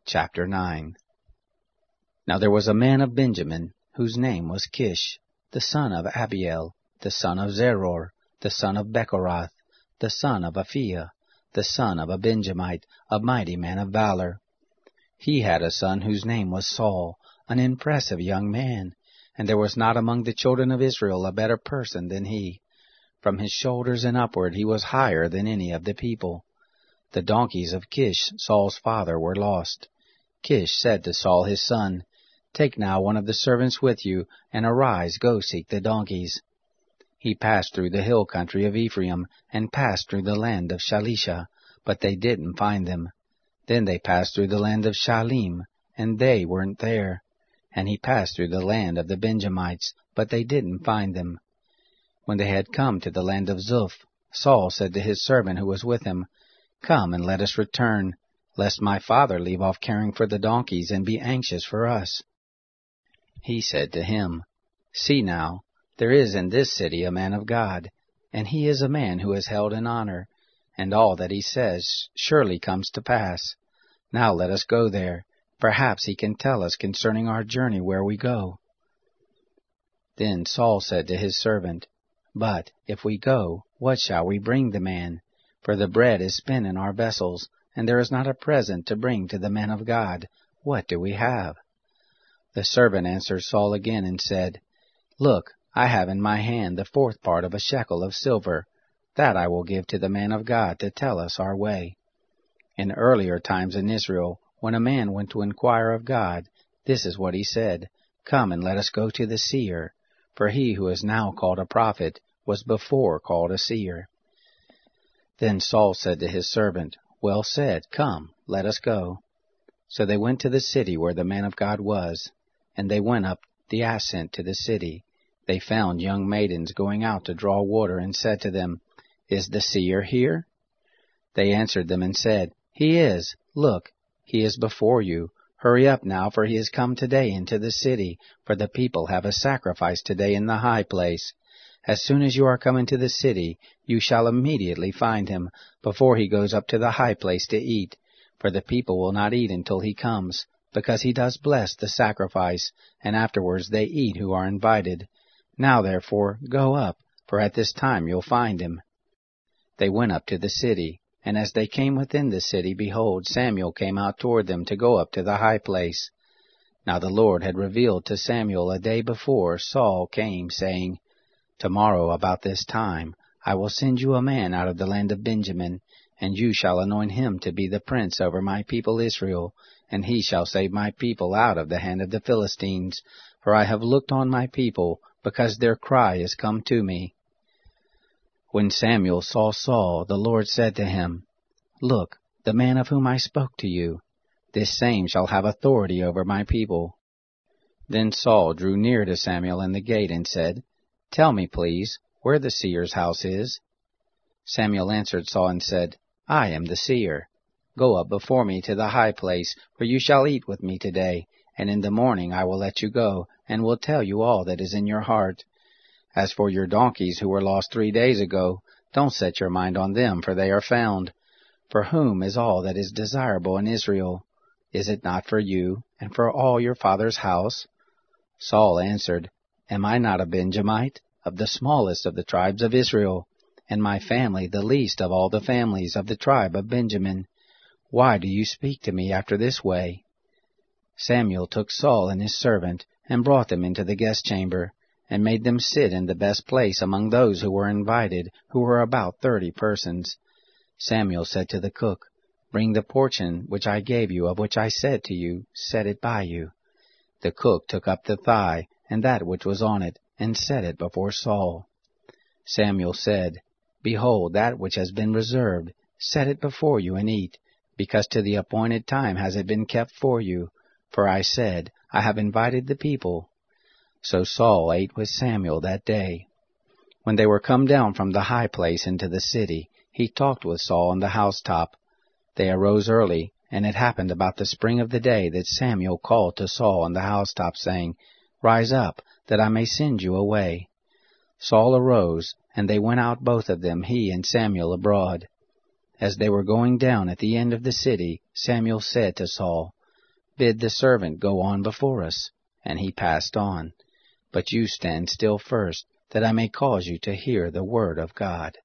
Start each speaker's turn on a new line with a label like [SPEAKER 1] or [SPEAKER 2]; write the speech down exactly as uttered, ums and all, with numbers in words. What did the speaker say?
[SPEAKER 1] Chapter nine. Now there was a man of Benjamin, whose name was Kish, the son of Abiel, the son of Zeror, the son of Bechorath, the son of Aphiah, the son of a Benjamite, a mighty man of valor. He had a son whose name was Saul, an impressive young man, and there was not among the children of Israel a better person than he. From his shoulders and upward he was higher than any of the people. The donkeys of Kish, Saul's father, were lost. Kish said to Saul his son, Take now one of the servants with you, and arise, go seek the donkeys. He passed through the hill country of Ephraim, and passed through the land of Shalisha, but they didn't find them. Then they passed through the land of Shalim, and they weren't there. And he passed through the land of the Benjamites, but they didn't find them. When they had come to the land of Zuph, Saul said to his servant who was with him, Come and let us return, lest my father leave off caring for the donkeys and be anxious for us. He said to him, See now, there is in this city a man of God, and he is a man who is held in honor, and all that he says surely comes to pass. Now let us go there. Perhaps he can tell us concerning our journey where we go. Then Saul said to his servant, But if we go, what shall we bring the man? For the bread is spent in our vessels, and there is not a present to bring to the man of God. What do we have? The servant answered Saul again and said, Look, I have in my hand the fourth part of a shekel of silver. That I will give to the man of God to tell us our way. In earlier times in Israel, when a man went to inquire of God, this is what he said, Come and let us go to the seer. For he who is now called a prophet was before called a seer. Then Saul said to his servant, Well said, come, let us go. So they went to the city where the man of God was, and they went up the ascent to the city. They found young maidens going out to draw water, and said to them, Is the seer here? They answered them and said, He is. Look, he is before you. Hurry up now, for he has come today into the city, for the people have a sacrifice today in the high place. As soon as you are come into the city, you shall immediately find him, before he goes up to the high place to eat. For the people will not eat until he comes, because he does bless the sacrifice, and afterwards they eat who are invited. Now therefore go up, for at this time you'll find him. They went up to the city, and as they came within the city, behold, Samuel came out toward them to go up to the high place. Now the Lord had revealed to Samuel a day before Saul came, saying, Tomorrow about this time I will send you a man out of the land of Benjamin, and you shall anoint him to be the prince over my people Israel, and he shall save my people out of the hand of the Philistines, for I have looked on my people, because their cry is come to me. When Samuel saw Saul, the Lord said to him, Look, the man of whom I spoke to you, this same shall have authority over my people. Then Saul drew near to Samuel in the gate and said, Tell me, please, where the seer's house is. Samuel answered Saul and said, I am the seer. Go up before me to the high place, for you shall eat with me today, and in the morning I will let you go, and will tell you all that is in your heart. As for your donkeys who were lost three days ago, don't set your mind on them, for they are found. For whom is all that is desirable in Israel? Is it not for you, and for all your father's house? Saul answered, Am I not a Benjamite, of the smallest of the tribes of Israel, and my family the least of all the families of the tribe of Benjamin? Why do you speak to me after this way? Samuel took Saul and his servant, and brought them into the guest chamber, and made them sit in the best place among those who were invited, who were about thirty persons. Samuel said to the cook, Bring the portion which I gave you, of which I said to you, Set it by you. The cook took up the thigh, and that which was on it, and set it before Saul. Samuel said, Behold, that which has been reserved, set it before you and eat, because to the appointed time has it been kept for you. For I said, I have invited the people. So Saul ate with Samuel that day. When they were come down from the high place into the city, he talked with Saul on the housetop. They arose early, and it happened about the spring of the day that Samuel called to Saul on the housetop, saying, Rise up, that I may send you away. Saul arose, and they went out both of them, he and Samuel, abroad. As they were going down at the end of the city, Samuel said to Saul, Bid the servant go on before us. And he passed on. But you stand still first, that I may cause you to hear the word of God.